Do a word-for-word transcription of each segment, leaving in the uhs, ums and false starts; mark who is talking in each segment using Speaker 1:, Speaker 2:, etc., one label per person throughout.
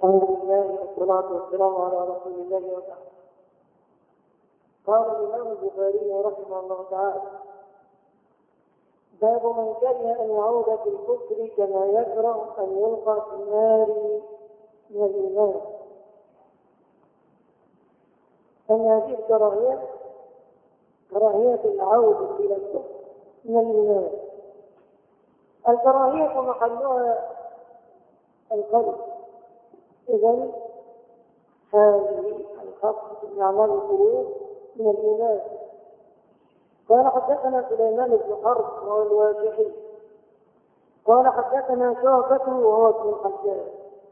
Speaker 1: الحمد لله والصلاة والسلام على رسول الله وبعد. قال الإمام البخاري رحمه الله تعالى: باب من كره أن يعود في الكفر كما يكره أن يلقى في النار من الإيمان. أن هذه الكراهية كراهية العودة إلى الكفر من الإيمان. الكراهية محلها القلب، إذن هذه الخط من أعمال القلوب من الإيمان. قال حدثنا سليمان بن حرب وهو الواجحي قال حدثنا شعبة وهو ابن الحجاج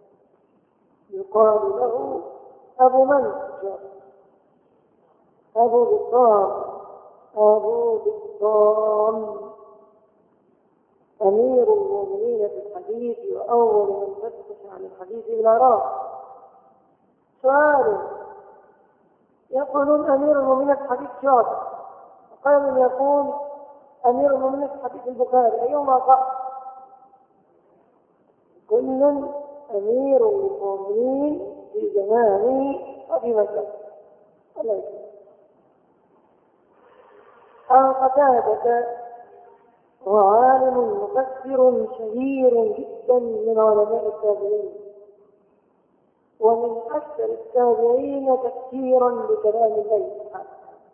Speaker 1: يقال له أبو منصور أبو بطان أبو بطان أمير المؤمنين في الحديث وأول من فتش عن الحديث إلى راس. سؤال: يقولون أمير المؤمنين في الحديث شعبة، وقال يقول أمير المؤمنين في حديث البخاري، أيهما صح؟ كل أمير المؤمنين في زمانه وفي مكانه. الله يسلمك. عن قتادة هو عالم مفسر شهير جدا من علماء التابعين، ومن أكثر التابعين تفسيرا لكلام الله سبحانه.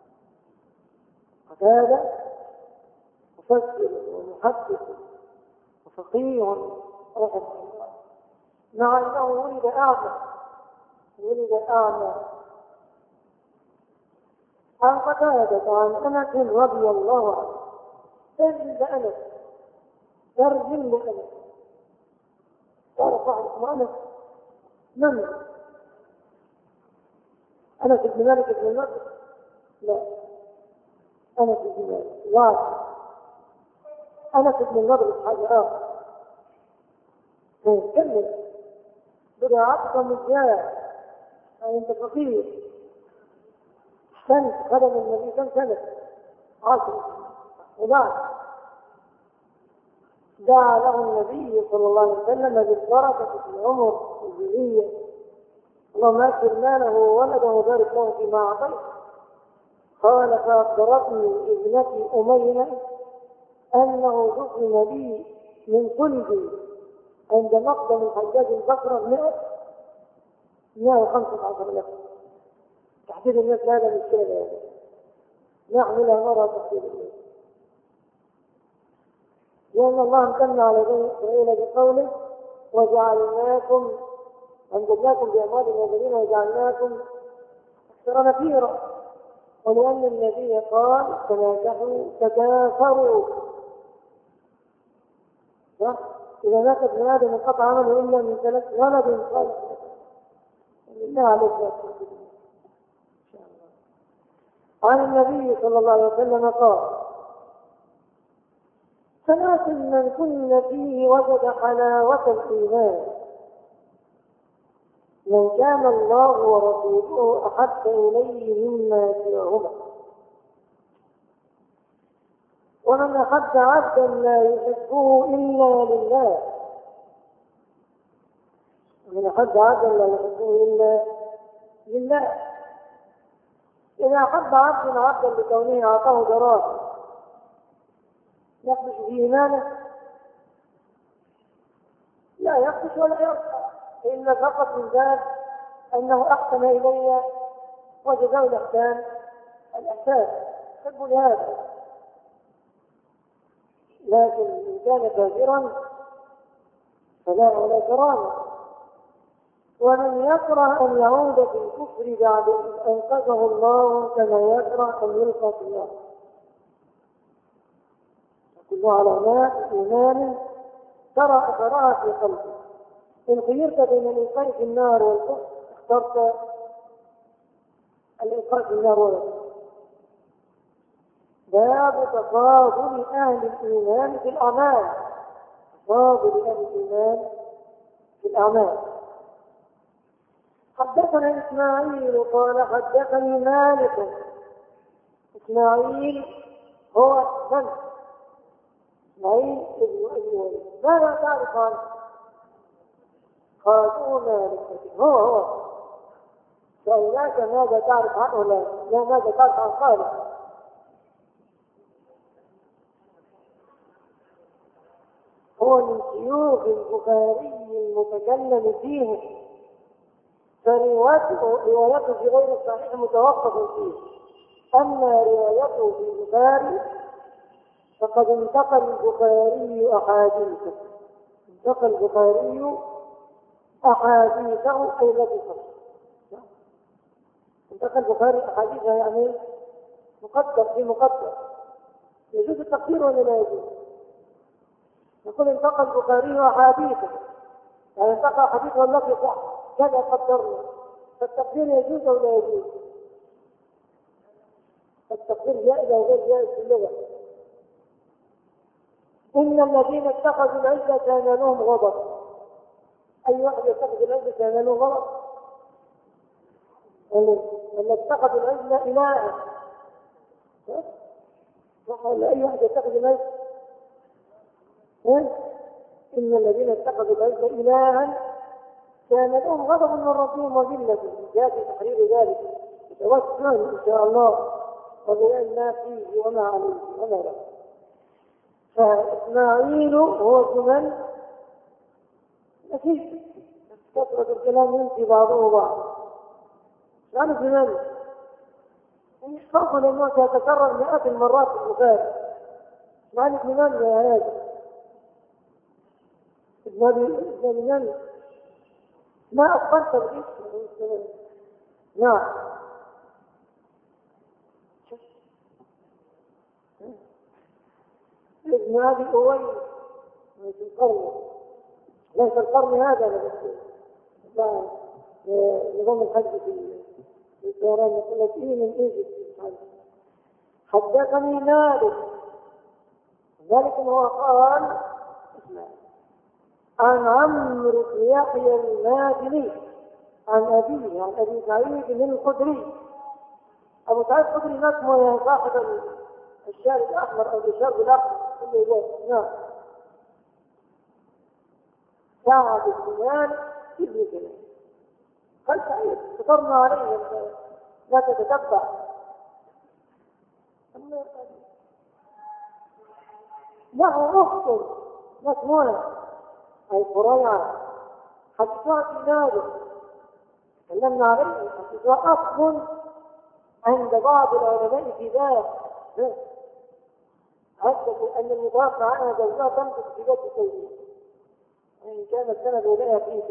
Speaker 1: قتادة مفسر ومحدث وفقيه رحمه الله، مع أنه ولد أعمى ولد أعمى عن قتادة عن أنس رضي الله عنه. ترجم لأنس ترجم لأنس قال صاحب أنس من؟ أنس بن مالك بن النضر؟ لا، أنس بن مالك واحد. أنس بن النضر حاجة آخر. فيتكلم بضاعتك مجاز، أي أنت فقير. سنة خدم النبي كم سنة؟ عشر. وبعد دعا له النبي صلى الله عليه وسلم بالبركة في العمر والذرية. اللهم اكثر ماله وولده وبارك له فيما أعطيته. قال: فأخبرتني ابنتي أمينة أنه دفن لي من صلبي عند مقدم الحجاج البصرة مئة وخمسة عشر لك. تحديد الناس هذا المشكلة هذا نعملها مرة تحديد الناس، لأن الله امتن على بني إسرائيل بقوله: وجعلناكم أمددناكم بأموال وبنين وجعلناكم أكثر نفيرا. ولأن النبي قال: تناكحوا تكاثروا. إذا مات ابن آدم انقطع عمله إلا من ثلاث ولد صالح. بالله عليك يا سيدي. عن النبي صلى الله عليه وسلم قال: ثلاث من كن فيه وجد حلاوة الإيمان: من كان الله ورسوله أحب إليه مما سواهما، ومن أحب عبدا لا يحبه إلا لله ومن أحب عبدا لا يحبه إلا لله. إذا أحب عبد عبدا لكونه أعطاه دراهم يخدش في إيمانه؟ لا يخدش ولا يرفع، إلا فقط من ذلك أنه أحسن إلي وجزاء الإحسان الإحسان يحب لهذا. لكن إن كان كافرا فلا ولا كرامة. ومن يكره أن يعود في الكفر بعد أن أنقذه الله كما يكره أن يلقى في النار. كل علامات إيمان ترى أثرها في قلبه. إن خيرت بين الإلقاء في النار والكفر اخترت الإلقاء في النار والكفر. باب تفاضل أهل الإيمان في الأعمال. تفاضل أهل الإيمان في الأعمال. حدثنا إسماعيل قال حدثني مالك. إسماعيل هو من؟ إسماعيل ابن أبي وليد. ماذا تعرف عنه؟ قالوا مالك، هو هو سألناك ماذا تعرف عنه؟ لا لا ماذا تعرف عن خالد؟ هو من شيوخ البخاري المتكلم فيه، فروايته روايته في غير الصحيح متوقف فيه، أما روايته في البخاري فقد انتقل البخاري أحاديثه انتقل البخاري أحاديثه أي التي صح انتقل البخاري أحاديثه، يعني مقدر في مقدر. يجوز التقدير ولا لا يجوز؟ يقول انتقل البخاري أحاديثه، يعني انتقل حديثه التي صح كذا قدرنا، فالتقدير يجوز أو لا يجوز؟ التقدير جائز أو غير جائز في اللغة. إن الذين اتخذوا العزة كان لهم غضب. أي واحد يتخذ العزة كان له غضب؟ اللي اتخذوا العزة إلها، صح ولا؟ أي واحد يتخذ العزة، إن الذين اتخذوا العزة إلها كان لهم غضب من ربهم وذلة. جاء في تحرير ذلك توسل إن شاء الله وبيان ما فيه وما عليه وما له. فإسماعيل هو ابن من؟ أكيد كثرة الكلام ينسي بعضه بعض. يعني ابن من؟ يحفظ لأنه سيتكرر مئات المرات في البخاري. يعني ابن من يا هذا؟ ابن ابن من؟ ما أخبرت الاسم؟ نعم ابن أبي أويس في القرن، ليس القرن هذا لا نظام الحج في الطيران يقول لك إيه من إيجيبت. حدثني مالك، ذلك هو قال عن عمرو بن يحيى المازني عن أبيه عن أبي سعيد الخدري. أبو سعيد الخدري ما اسمه يا صاحب الشارب الأحمر أو الشارب الأحمر كله يقول نعم سعد بن مالك ابن كلاب. قال سعيد فطرنا عليه لا تتتبع. له أخت مسمونة أي فريعة حديثها في مالك تكلمنا عليه، حديثها أصل عند بعض العلماء في ذلك حدثوا أن المضاف عنها زوجها تنقص في ذات التوحيد وإن كان السند إليها فيه.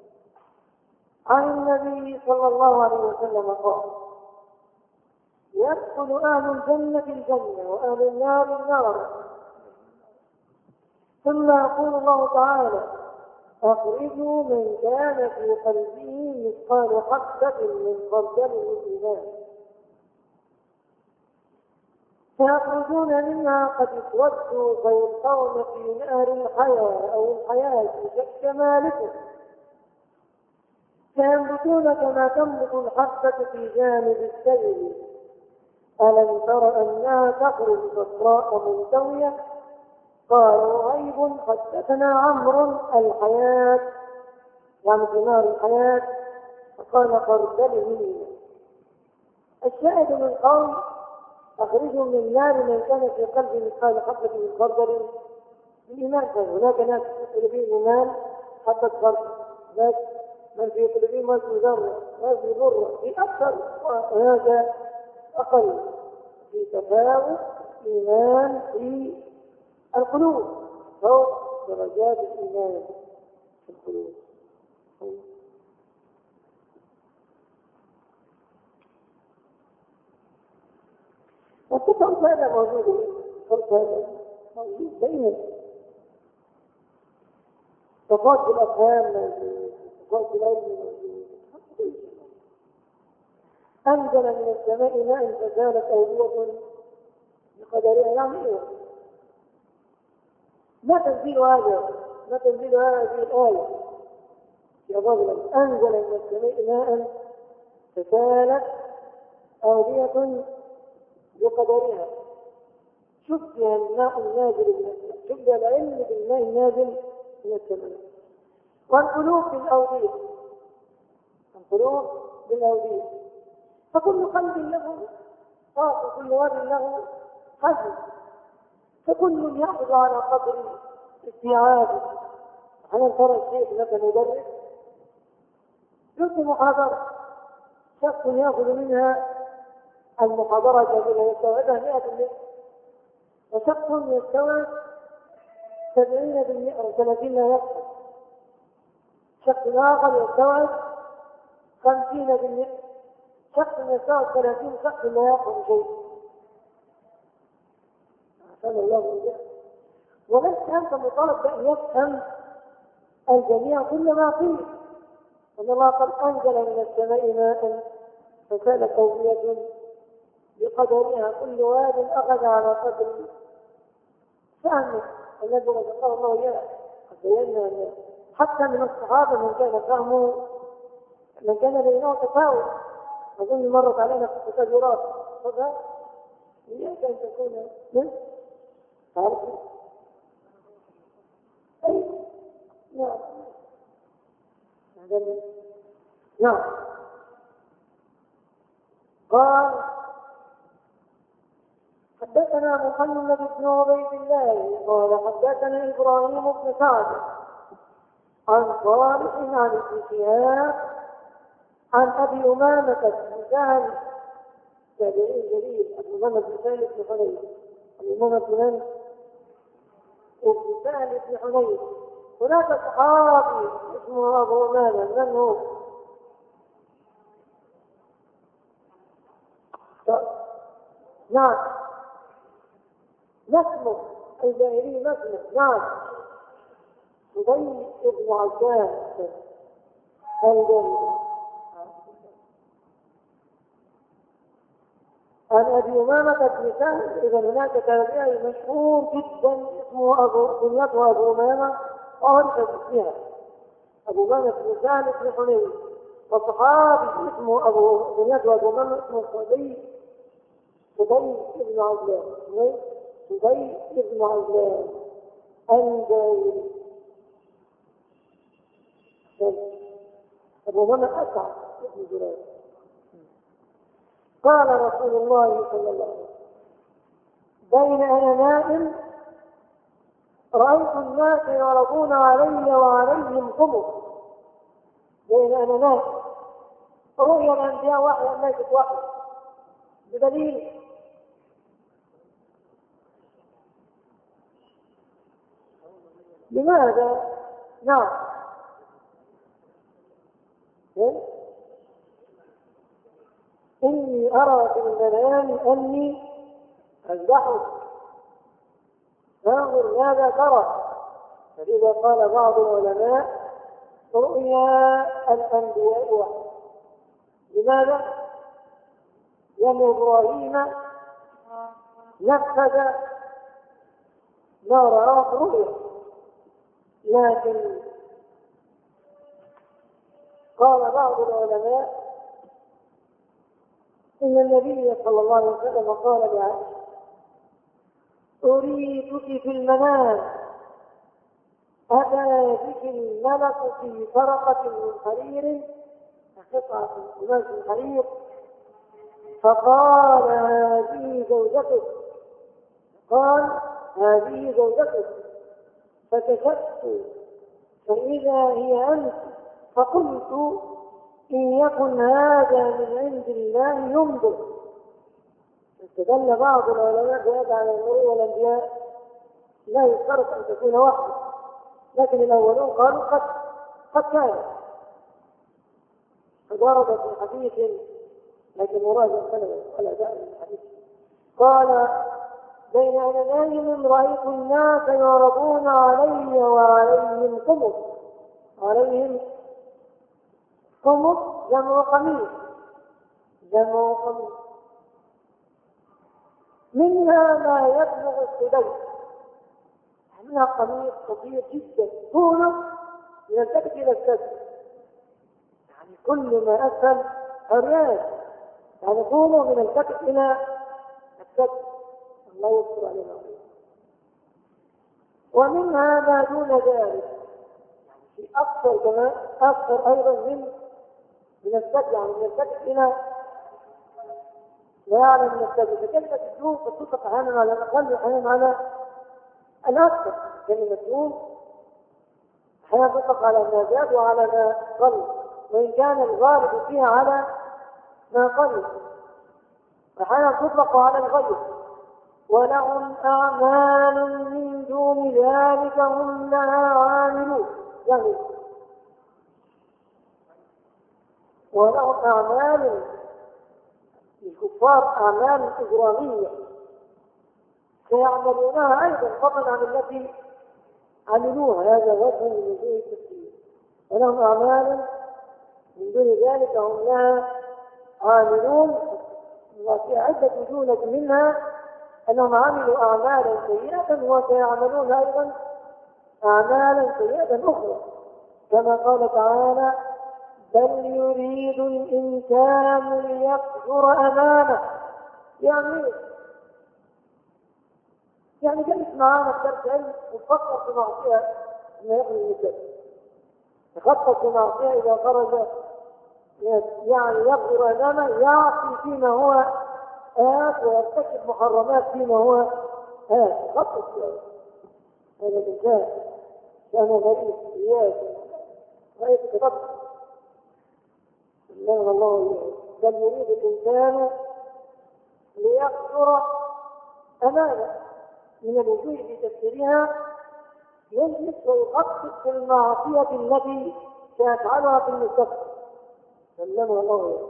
Speaker 1: عن النبي صلى الله عليه وسلم قال يدخل أهل الجنة الجنة وأهل النار النار، ثم يقول الله تعالى أخرجوا من كان في قلبه مثقال حبة من خردل من إيمان، فيخرجون منها قد اسودوا فيلقون في نهر الحياة أو الحياة شك مالكه، فينبتون كما تنبت الحبة في جانب السيل. ألم تر أنها تخرج صفراء منتوية؟ قالوا غيب حدثنا عمرو الحياة يعني في نار الحياة، فقال خردل من. الشاهد من قول أخرجوا من نار من كان في قلبه مثقال حبة من خردل من إيمان. هناك ناس في قلوبهم إيمان حبة خردل، ناس من في قلوبهم وزن ذرة وزن ذرة في أكثر، وهذا أقل في تفاوت إيمان في القلوب فوق درجات الإيمان في القلوب. والتفاوت هذا موجود، التفاوت هذا موجود دائما، تفاوت في الأفهام موجود، تفاوت في العلم موجود. أنزل من السماء ماء فزالت أودية بقدرها. يعني إيه؟ ما تنزيل هذا ما تنزيل هذه الآية يا رجل. أنزل من السماء ماء فزالت أودية بقدرها. شبه الماء النازل من السماء، شبه العلم بالماء النازل من السماء. والقلوب بالأودية، القلوب بالأودية، فكل قلب له طاقة وكل واد له حزن، فكل يأخذ على قدر استيعابه. هل ترى الشيخ لك مدرس يلقي محاضرة، شخص يأخذ منها المحاضرة جميلة يستوعبها مئة بالمئة، وشخص يستوعب سبعين بالمئة أو ثلاثين لا يفهم، شخص آخر يستوعب خمسين بالمئة، شخص يستوعب ثلاثين، شخص لا يفهم شيء. عشان الله يجعل ولست أنت مطالب بأن يفهم الجميع كل ما فيه، أن الله قد أنزل من السماء ماء فسالت أودية بقدرها، كل واد أخذ على قدر فهمه الذي رزقه الله إياه. قد بينا أن حتى من الصحابة من كان فهمه من كان بينه تفاوت. أظن مرت علينا في التدبيرات فقط إياك أن تكون من تعرف أي نعم نعم. قال حدثنا محمد بن عبيد الله قال حدثنا إبراهيم بن سعد عن صالح عن ابن شهاب عن أبي أمامة بن سهل تابعي جليل أبي أمامة بن سهل بن حنيف أبي أمامة بن ابن سهل بن حنيف. هناك صحابي اسمه أبو أمامة، من هو؟ نعم نسمه الجاهلي نسمه نعم أبي بن عباس الجاهلي عن أبي أمامة بن سهل. إذا هناك تابعي مشهور جدا اسمه أبو كنيته أبو أمامة وعرف باسمها أبو أمامة بن سهل بن حنيف، وصحابي اسمه أبو كنيته أبو أمامة اسمه صدي صدي بن عجلان صدي بن عجلان الجاهلي. أبو أمامة أسعد بن جريج. قال رسول الله صلى الله عليه وسلم بين أنا نائم رأيت الناس يعرضون علي وعليهم خمس. بين أنا نائم رؤيا الأنبياء وحي ليست وحي بدليل لماذا؟ نعم إني أرى في المنام أني أذبحك فانظر ماذا ترى. فلذا قال بعض العلماء رؤيا الأنبياء وحي. لماذا؟ لأن إبراهيم نفذ ما رآه رؤيا، لكن قال بعض العلماء إن النبي صلى الله عليه وسلم قال لعائشة أريدك في المنام أتى بك الملك في فرقة من حرير قطعة من قماش الحرير فقال هذه زوجتك، قال هذه زوجتك، فكشفت فإذا هي أنت، فقلت إن يكن هذا من عند الله ينظر. استدل بعض العلماء بهذا على الرؤيا والأنبياء لا يشترط أن تكون وحده، لكن الأولون قالوا قد قد كان قد ورد في حديث لكن مراد السنة ولا داعي للحديث. قال بين أنا نائم رأيت الناس يعرضون علي وعليهم قمص، عليهم قمص جمع قميص، جمع قميص منها ما يبلغ السدي، منها قميص قصير جدا طوله من الكتف إلى السد، يعني كل ما أسفل عريان، يعني طوله من الكتف إلى السد، الله يستر علينا. ومنها ما دون ذلك، يعني في أكثر كمان، أكثر أيضا من من السد، يعني من السد إلى لا يعلم من السد. فكلمة الدون تطلق أحيانا على الأقل وأحيانا على الأكثر. كلمة دون أحيانا تطلق على ما زاد وعلى ما قل، وإن كان الغالب فيها على ما قل. أحيانا تطلق على الغير. ولهم أعمال من دون ذلك هم لها عاملون، يعني ولهم أعمال الكفار أعمال إجرامية سيعملونها أيضا فضلا عن التي عملوها. هذا وجه من وجوه التفسير. ولهم أعمال من دون ذلك هم لها عاملون، وفي عدة وجوه منها أنهم عملوا أعمالا سيئة وسيعملون أيضا أعمالا سيئة أخرى، كما قال تعالى: بل يريد الإنسان ليكفر أمامه. يعني يعني جلس معانا في درس علم وفكر في معصية ما يخرج من الدرس، يخطط في معصية إذا خرج، يعني يكفر أمامه، يعصي فيما هو آت ويرتكب محرمات فيما هو آت. خطط في هذا الإنسان كان غريب إياه رأيت كتبت الله الله بل يريد الإنسان ليكفر أمامه. من الوجوه في تفسيرها يجلس ويخطط في المعصية التي سيفعلها في المستقبل. سلمه الله.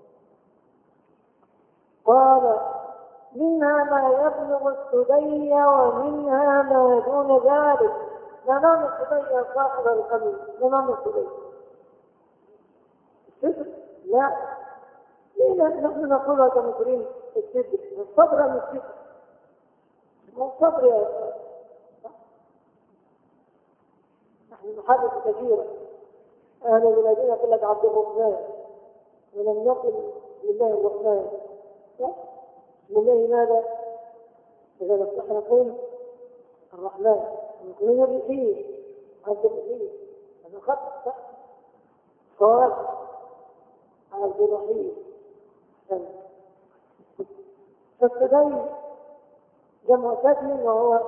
Speaker 1: قال: منها ما يبلغ الثدي ومنها ما دون ذلك. ما معنى الثدي صاحب القميص؟ ما معنى الثدي؟ الصدر؟ لا، ليه نحن نقولها كمصريين الصدر؟ الصدر من الصدر، مو الصدر يا أخي. نحن نحدث كثيرا. أهل بلادنا يقول لك عبد الرحمن، ولم يقل لله الرحمن. لله ماذا؟ إذا نفتح نقول الرحمن، نقول الرحيم، عبد الرحيم. أنا خط صار عبد الرحيم. فالثدي جمع ثدي، وهو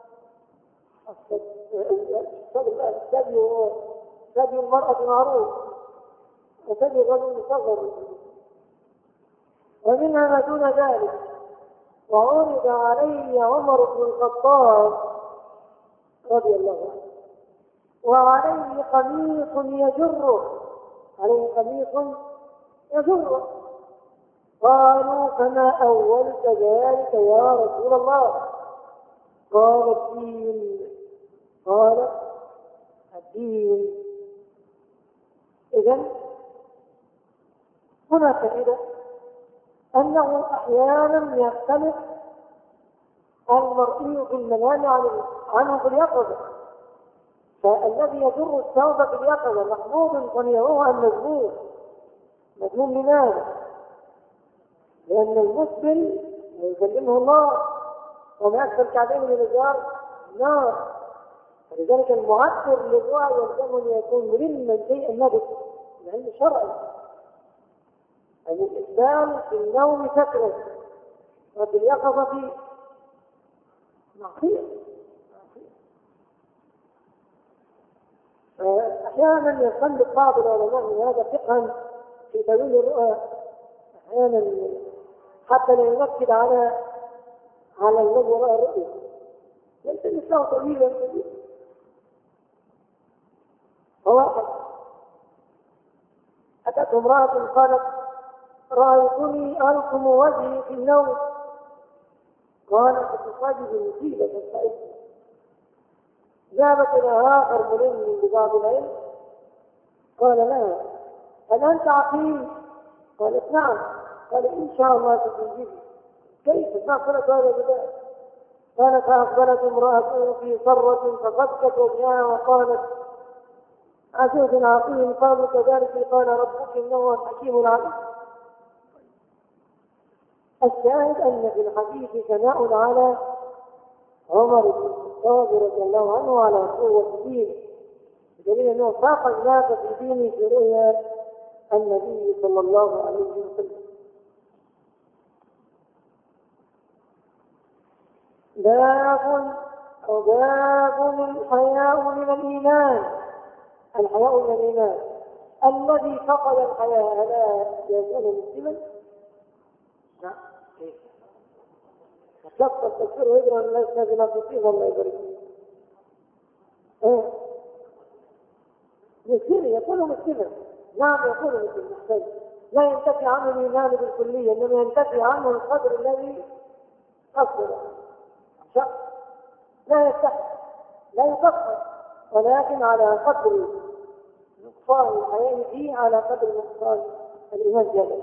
Speaker 1: الثدي هو ثدي المرأة معروف، وثدي الرجل مصغر. ومنها ما دون ذلك. وعرض علي عمر بن الخطاب رضي الله عنه وعليه قميص يجره، عليه قميص يجره. قالوا: فما أولت ذلك يا رسول الله؟ قال: الدين. قال: الدين. إذن هنا فائدة أنه أحيانا يختلف المرئي في المنام عنه في اليقظة. فالذي يجر الثوب في اليقظة محمود صنيعه عن مذموم. مذموم لماذا؟ لأن المسبل يكلمه الله، وما أكثر الكعبين من الرجال نار. فلذلك المعبر للدعاء يلزم أن يكون ملما شيئا نبت، لأنه شرعي. يعني الإسلام في النوم سكرة، وفي اليقظة معصية. أحيانا يستنبط بعض العلماء من هذا فقها في تأويل الرؤى، أحيانا حتى لا ينكد على على الذي يرى الرؤيا، ليس الإسلام طويلا كبير. فواحد أتت امرأة قالت: رأيتني ألقم وجهي في النوم. قالت: تصادف مصيبة سائلة. ذهبت إلى آخر ملم ببعض العلم، قال لها: هل أنت عقيم؟ قالت: نعم. قال: إن شاء الله تنجبي. كيف؟ ما قلت هذا بذلك. قالت: فأقبلت امرأته في صرة ففكت وجهها وقالت: عزيز عقيم. قالوا: كذلك قال ربك إنه الحكيم العليم. الشاهد أن في الحديث ثناء على عمر بن الخطاب رضي الله عنه على قوة دينه، دليل أنه ساق الناس في دينه في رؤيا النبي صلى الله عليه وسلم. باب أو باب الحياء من الإيمان. الحياء من الإيمان الذي فقد الحياء لا يكون مسلما؟ لا. كيف؟ الشخص التكفير ويقرأ ليس بنصيب الله يبارك ايه مسلم يكون مسلما. نعم يكون مسلما، لا ينتفي عنه الإيمان بالكلية، إنما ينتفي عنه القدر الذي أصله. شخص لا يستحق لا يكفر، ولكن على قدر نقصان الحياء فيه على قدر نقصان الإيمان جل.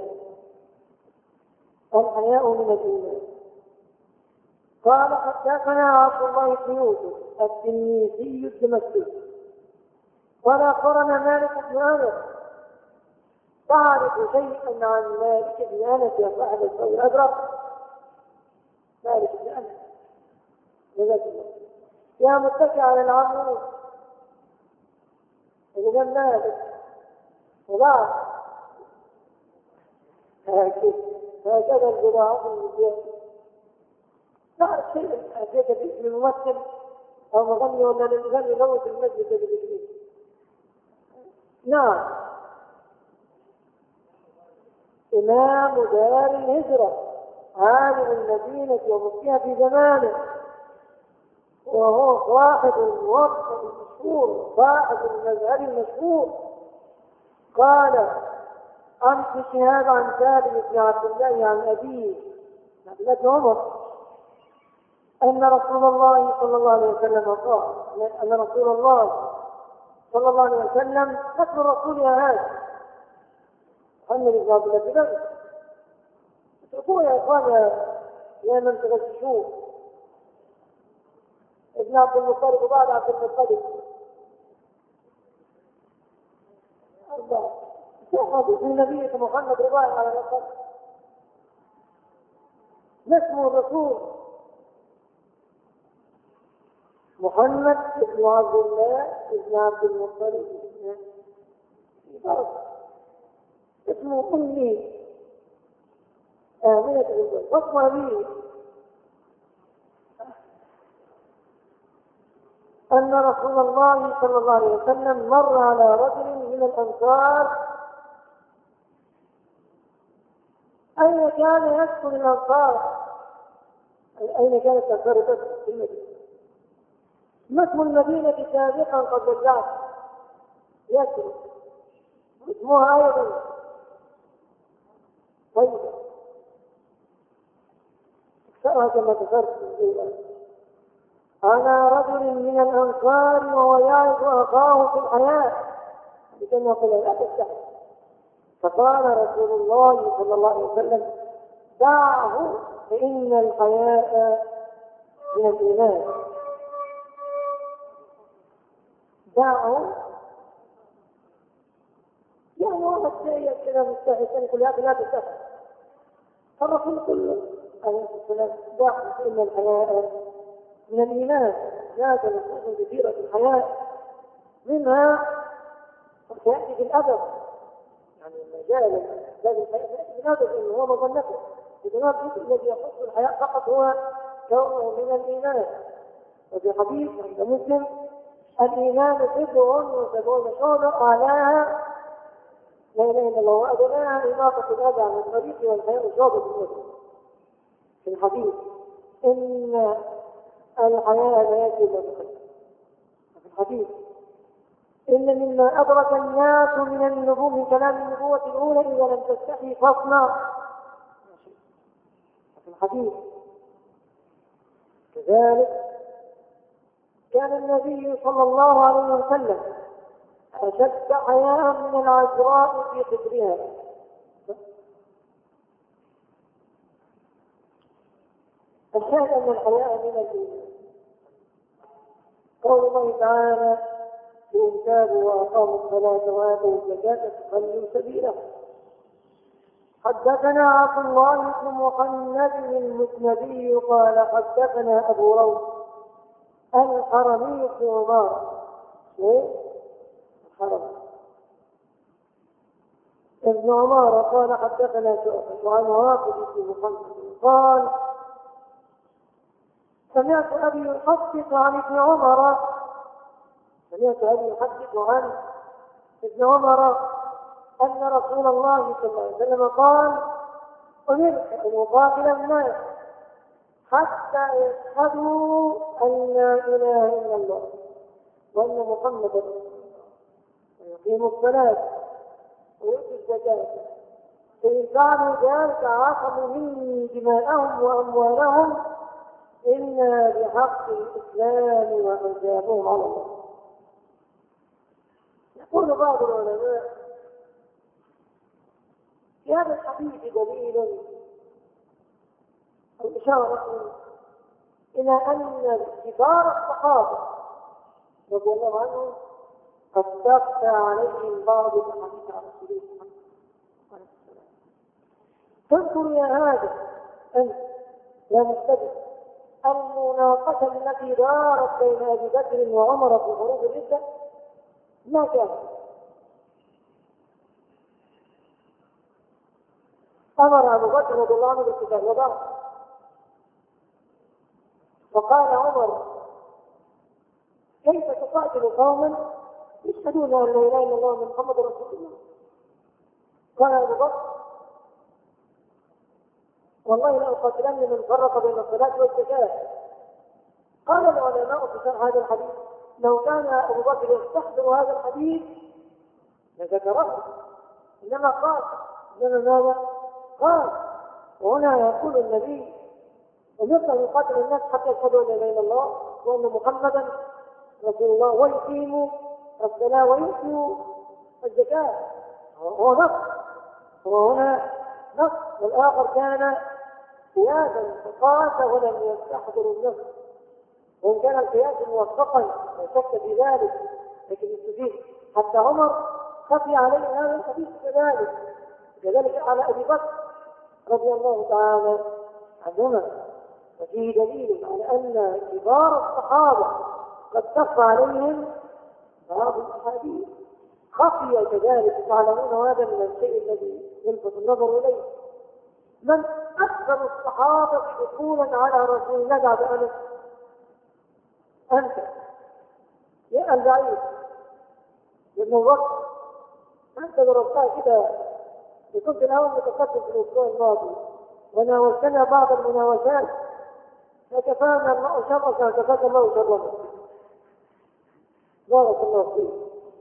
Speaker 1: الحياء من الإيمان. قال حدثنا عبد الله بن يوسف التنيسي الدمشقي قال أخبرنا مالك بن أنس. تعرف شيئا عن مالك بن أنس يا صاحب الثوب الأزرق؟ مالك بن أنس يا متكئ على العمود الإمام مالك وبعض هكذا البضاعة المجيئة. تعرف شيء أتيت باسم الممثل أو مغني ولا للغني لو في المسجد بالإسلام؟ نعم إمام دار الهجرة عالم المدينة ومفتيها في زمانه، وهو صاحب الوقت المشهور صاحب المذهب المشهور. قال عن شهاب عن سالم بن عبد الله عن أبيه عبد الله بن عمر أن رسول الله صلى الله عليه وسلم قال أن رسول الله صلى الله عليه وسلم نسل الرسول يا هذا محمد بن عبد الله بن اتركوه يا إخوان يا من تغششوه. ابن عبد المطلب وبعد عبد المطلب أربعة حديث النبي محمد رضاي على الأقل نسمه الرسول محمد بن عبد الله بن عبد المطلب اسمه أمي آمنة بالبيت واسم أبيه أن رسول الله صلى الله عليه وسلم مر على رجل من الأنصار. أين كان يسكن الأنصار؟ أين كانت الأنصار تسكن في المدينة؟ ما اسم المدينة سابقا قد رجعت يسكن اسمها أيضا طيبة اكثرها كما ذكرت أنا رجل من الأنصار وهو يعظ أخاه في الحياة لكن يقول لا تستحي. فقال رسول الله صلى الله عليه وسلم دعه فإن الحياء من الإيمان. دعه يعني هو مستحي كذا مستحي يقول لا تستحي. فالرسول كله عليه السلام دعه فإن الحياء من الإيمان. ذات نصوص كثيرة في الحياة منها قد يأتي بالأدب يعني المجال باب الحياة يأتي بالأدب إنه هو مظنته بجناب الذي يخص الحياة فقط هو كونه من الإيمان. وفي حديث عند مسلم الإيمان بضع وسبعون شعبة أعلاها لا إله إلا الله وأدناها إماطة الأذى عن الطريق والحياة شعبة المسلم. في الحديث إن الحياة لا يأتي إلا بخير. في الحديث إن مما أدرك الناس من النبوة من كلام النبوة الأولى إذا لم تستحي فاصنع. في الحديث كذلك كان النبي صلى الله عليه وسلم أشد حياء من العذراء في خدرها. الشاهد أن الحياء من الإيمان. قول الله تعالى إن تابوا وأقاموا الصلاة وآتوا الزكاة فخلوا سبيلهم. حدثنا عبد الله بن محمد المسندي قال حدثنا أبو روح الحرمي بن عمار الحرم. ابن عمر قال حدثنا شعبة وعن واقد بن محمد قال سمعت أبي يحدث عن ابن عمر سمعت أبي يحدث عن ابن عمر أن رسول الله صلى الله عليه وسلم قال أمرت أن أقاتل الناس حتى يشهدوا أن لا إله إلا الله وأن محمدا رسول الله ويقيموا الصلاة ويؤتوا الزكاة فإن فعلوا ذلك عصموا مني دماءهم وأموالهم إلا بحق الإسلام وحسابهم على الله. يقول بعض العلماء في هذا الحديث دليل أو إشارة إلى أن كبار الصحابة رضي الله عنهم قد تخفى عليهم بعض الأحاديث عن رسول الله عليه السلام. تذكر يا هذا أنت يا مستدل المناقشة التي دارت بين أبي بكر وعمر في حروب الردة ما كانت. أمر أبو بكر رضي الله عنه بالقتال وضرب، فقال عمر كيف تقاتل قوما يشهدون أن لا إله إلا الله وأن محمدا رسول الله؟ قال أبو بكر والله لا أقاتلن من فرق بين الصلاة والزكاة. قال العلماء في شرح هذا الحديث لو كان أبو بكر يستحضر هذا الحديث لذكره، إنما قال إنما ماذا؟ قال وهنا يقول النبي أمرت أن يقاتل الناس حتى يشهدوا أن لا إله إلا الله وأن محمدا رسول الله ويقيموا الصلاة ويؤتوا الزكاة. هو نص، هو هنا نص، والآخر كان قياسا فقاس ولم يستحضر النص، وإن كان القياس موفقا لا شك في ذلك، لكن يستفيد حتى عمر خفي عليه هذا الحديث كذلك، كذلك على أبي بكر رضي الله تعالى عنهما. وفيه دليل على أن كبار الصحابة قد خف عليهم بعض الأحاديث، خفي كذلك. تعلمون هذا من الشيء الذي يلفت النظر إليه. من أكثر الصحابة دخولا على رسول الله بعد أنس؟ أنت يا البعيد ابن بكر، أنت ضربتها كده كنت الأول متقدم في الأسبوع الماضي وناولتنا بعض المناوشات فكفانا الله شرك وكفاك الله شرك. بارك الله فيك.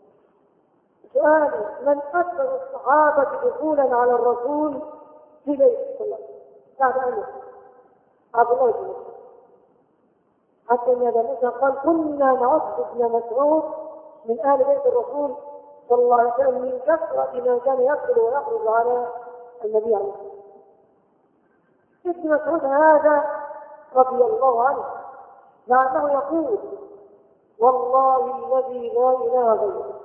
Speaker 1: سؤالي من أكثر الصحابة دخولا على الرسول في بيت الله بعد أنس؟ عبد الله بن مسعود. حتى ان ابا موسى قال كنا نعد ابن مسعود من اهل بيت الرسول صلى الله عليه وسلم من كثره ما كان يدخل ويخرج على النبي عليه الصلاه والسلام. ابن مسعود هذا رضي الله عنه مع انه يقول والله الذي لا اله غيره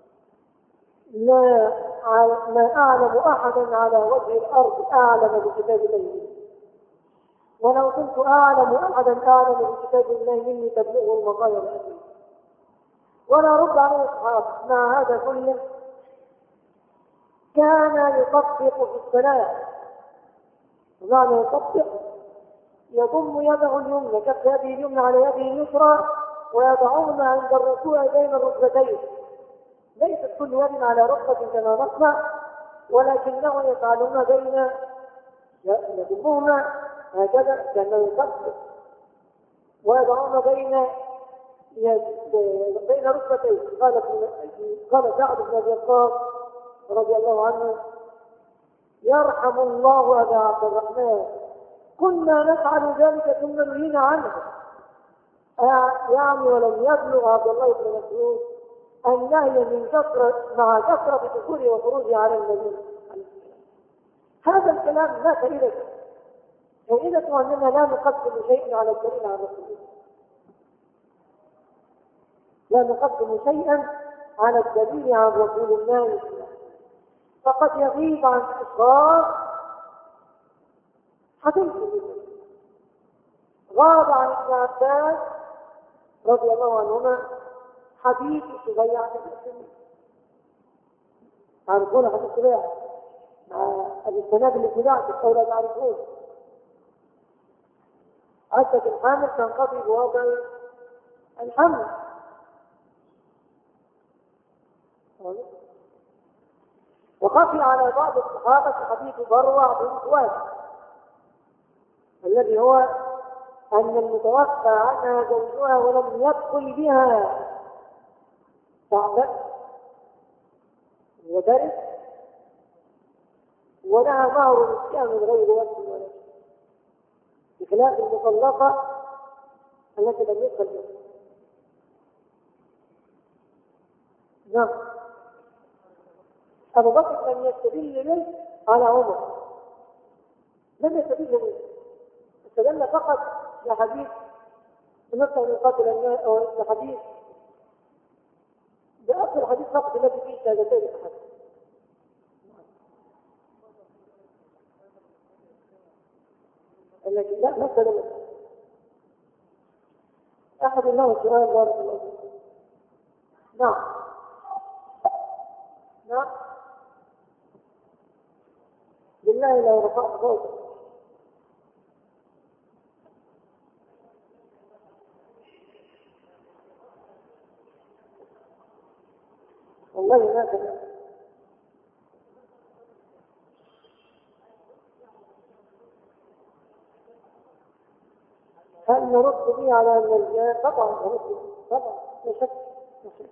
Speaker 1: لا ما اعلم احدا على وجه الارض اعلم بكتاب الله، ولو كنت أعلم أحدا أعلم بكتاب الله مني تبلغه المطايا الأبي. ولا رد عليه الصحابة مع هذا كله كان يطبق في الصلاة. ومعنى يطبق يضم يده اليمنى كف يده اليمنى على يده اليسرى ويضعهما عند الركوع بين الركبتين، ليست كل يد على ركبة كما نصنع، ولكنه يفعلون بين يضمهما هكذا كأنه يطبق ويضعون بين بين ركبتين. قال قال سعد بن ابي وقاص رضي الله عنه يرحم الله ابا عبد الرحمن كنا نفعل ذلك ثم نهينا عنه. يعني ولم يبلغ عبد الله بن مسعود النهي من كثرة مع كثرة دخوله وخروجه على النبي. هذا الكلام لا فائدة فائدته أننا لا نقدم شيئا على الدليل على رسول الله، لا نقدم شيئا على الدليل عن رسول الله، فقد يغيب عن إصرار حديث غاب عن ابن عباس رضي الله عنهما حديث سبيعة الأسلمي تعرفون حديث سباع مع السنابل الاتباع أو لا تعرفون؟ عدة الحامل تنقضي بوضع الحمل. وخفي على بعض الصحابة حديث بروع بن واد الذي هو أن المتوفى عنها زوجها ولم يدخل بها تعبت ودرس ولها مهر مسكين من غير وجه ولا شيء، بخلاف المطلقة التي لم يدخل بها. نعم. أبو بكر لم يستدل به على عمر، لم يستدل به، استدل فقط لحديث نصر من قتل الناس أو لحديث بأصل الحديث فقط الذي فيه شهادتين أحد. التي لا مثل أحد له سؤال بارك الله فيك. نعم نعم. بالله لو رفعت صوتك والله ما كذا. هل نرد به على المجال؟ طبعا نرد به طبعا لا شك لا شك.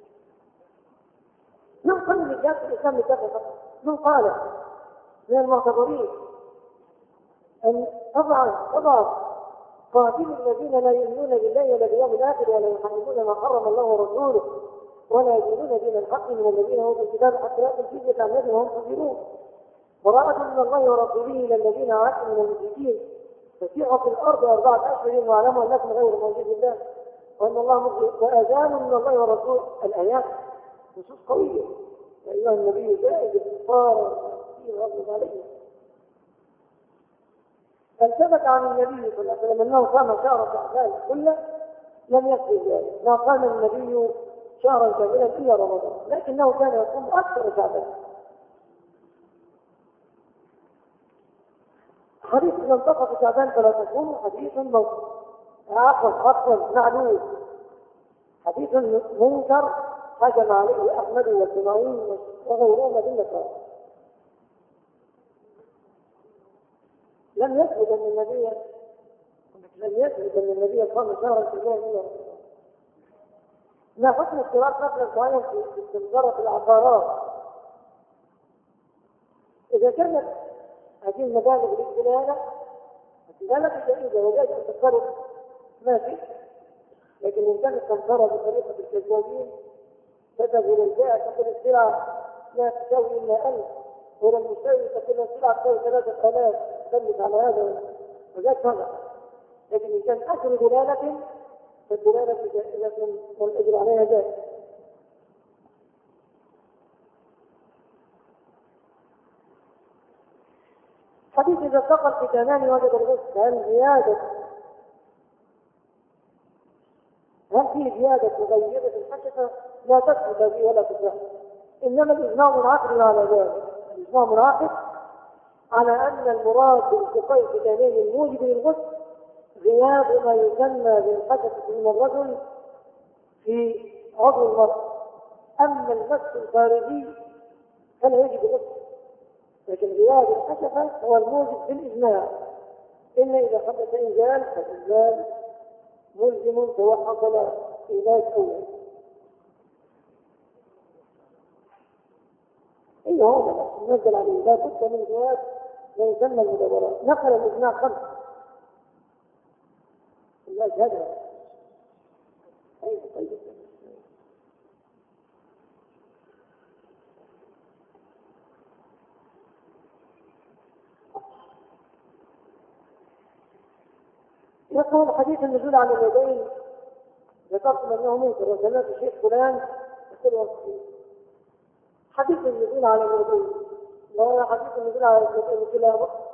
Speaker 1: من قال الرجال في الاسلام متفق؟ من قال من المعتبرين ان طبعا طبعا قاتل الذين لا يؤمنون بالله ولا باليوم الاخر ولا يحرمون ما حرم الله ورسوله ولا يدينون دين الحق من الذين اوتوا الكتاب حتى ياتوا الجزيه عن يد وهم صغيرون براءة من الله ورسوله الى الذين عاهدتم من المشركين فسيحوا في الارض اربعه اشهر واعلموا انكم غير موجود الله وان الله مخلص واذان من الله ورسوله. الايات نصوص قويه. يا ايها النبي جاهد الكفار والمنافقين واغلظ عليهم. فالتفت عن النبي صلى الله عليه وسلم انه قام شهر شعبان كله لم يكفي ذلك، ما قام النبي شهرا كاملا الا رمضان، لكنه كان يصوم اكثر شعبان. حديث من انتقى في شعبان فلا تصوموا حديث موضوع عفوا عفوا معلوم، حديث منكر هجم عليه احمد والجماعين وغيرهما بالنصارى. لم يثبت ان النبي لم يثبت ان النبي قام شهرا كاملا الا رمضان. ما حكم اشتراك مبلغ معين في استثمار العقارات؟ اذا كانت هذه المبالغ للدلاله الدلاله جيده وجائز التصرف ما في، لكن ان كانت تنصرف بطريقه الكذابين تذهب الى البيع تقول السلعه لا تساوي الا ألف والى المشتري تقول السلعه تساوي ثلاثه آلاف تثبت على هذا وذاك هذا. لكن ان كان اجر دلاله فالدلاله جائزه والاجر عليها جائز. حديث إذا التقى الختانان وجد الغسل، هل زيادة هل في زيادة مغيرة الحشفة؟ لا تثبت به ولا تصح، إنما الإجماع منعقد على ذلك. الإجماع منعقد على أن المراد بالتقاء الختانين الموجب للغسل غياب ما يسمى بالحشفة من الرجل في عضو المرأة، أما المس الخارجي فلا يجب الغسل، لكن غياب الحشفة هو الموجب بالإجماع، إلا إذا حدث إنزال فالإنزال ملزم سواء حصل إيجاز أول. إيه هذا نزل عليه لا بد من جواز ما يسمى المدبرات. نقل الإجماع خمسة لا جهدها. أيضا طيب يقول حديث النزول على اليدين ذكرتم انه منكر وسمعت الشيخ فلان يقول وصفي. حديث النزول على اليدين لا حديث النزول على اليدين كلا